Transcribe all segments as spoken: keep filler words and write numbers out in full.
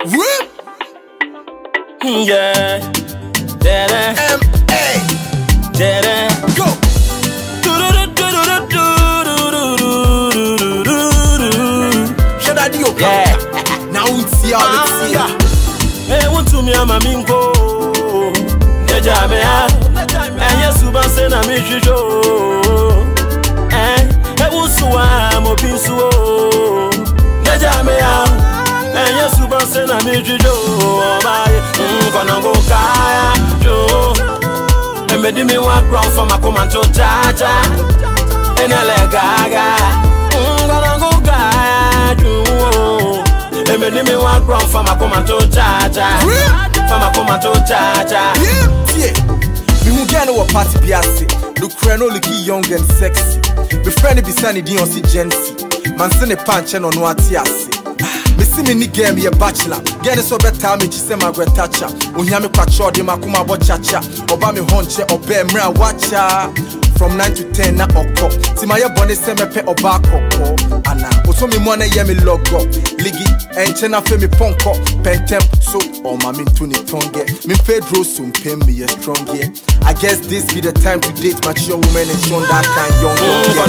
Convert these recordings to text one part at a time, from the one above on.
Whoop. Yeah. Da-da. M A. Da-da. Go. Should I do your Yeah. Now we see how it's here. Hey, want to me a mamingo. Nejamea. And yes, you ban say na me jijo. Eh, hey, wusuwa mo pinsuo. Nejamea. And yes, you ban say na me jijo. Bye. Gonna go kaya jo. And me di me walk round for my commando cha-cha. And I let gaga. Gonna go kaya jo. And me di me walk round for my commando cha-cha. For my commando cha-cha. Yeah. Me who get no party biase. Look no look young and sexy. Me friend be sunny di on si gensi. Man send a punch and on what yasi. Me see me ni game ye bachelor. Get so better me chise Margaret Thatcher. Unya me kwacho di makuma bo chacha. Oba me honche obe mra wacha. From nine to ten na oko. Si my bonne se me pe oba koko. Ana oso me mwana ye me logo. Ligi enche na fe me ponko. Pentem so o ma me to ni tongue. Me Pedro soon pay me a strong yeah. I guess this be the time to date mature women and show that kind young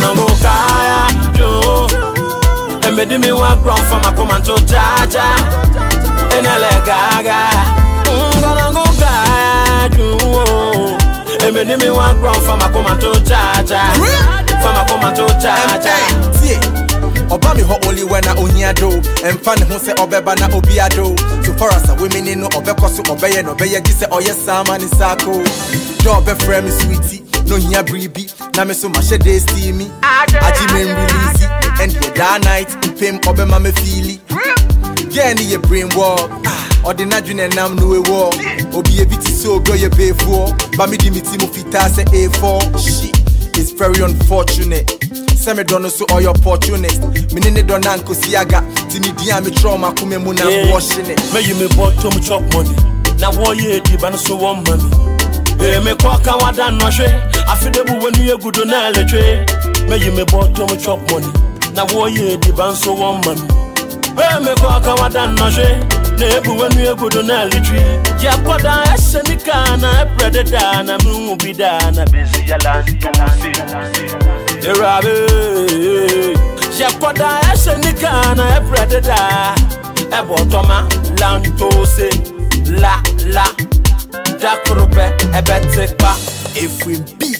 young yeah. And me di me walk round for my commando cha-cha. And I let gaga. Gonna go kaya jo. And me di me walk round for my commando cha-cha. For my commando cha-cha. Oba me ho only when I onya do. And fan who say obeba na obiado. So far as a women in no obeko so obeye no obeye gi say oye sama ni sako. Do be frame me sweetie. No hiya breeby. Na me so mashe dey see me. Aji me release. And the that night, in pim obema me feely. Get in your brain wall. Or the Nadrin and I'm no war. Obi a bit so go your pay for. But me dimiti mufita say A four. Shit, it's very unfortunate. Semi don't so all your opportunist. Minine don't anko siaga. Timi dia me trauma kume muna washing it. Me you me bought to me chop money. Now one year di ban so one money. Hey, me kwaka wada no hwe. Afedebu when you good na leche. Me you me bought to me chop money. Na wo ye di ban so one man. Hey, me ko aka wadan na hwe. Na ebu wenu egudo na litri. Ya kwada esenika na epreda na mu bi da na bezi ya lanto si. Erabe. Ya kwada esenika na epreda. Ebotoma lanto se. La la. Dakrope ebetekpa. If we beat.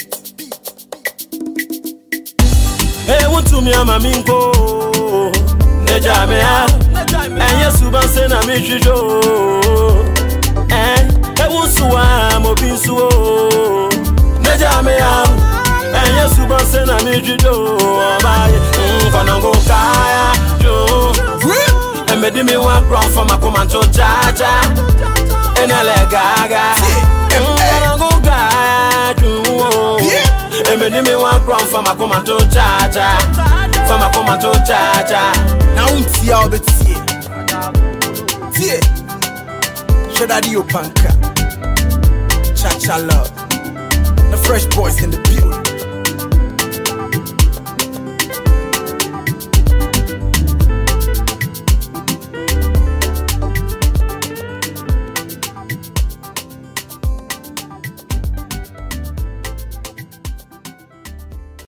Hey, want to me a mamingo. Nejamea. And yes, you ban say na me jijo. Eh, hey, wusuwa mo pinsuo. Nejamea. And yes, you ban say na me jijo. Bye. Gonna go kaya jo. And me di me walk round for my commando cha-cha. And I let gaga. Gonna go kaya jo. And me di me walk round for my commando cha-cha. For my commando cha-cha. Now we see how the tea. Tea. Should I do your panka? Cha-cha love. The fresh boys in the building.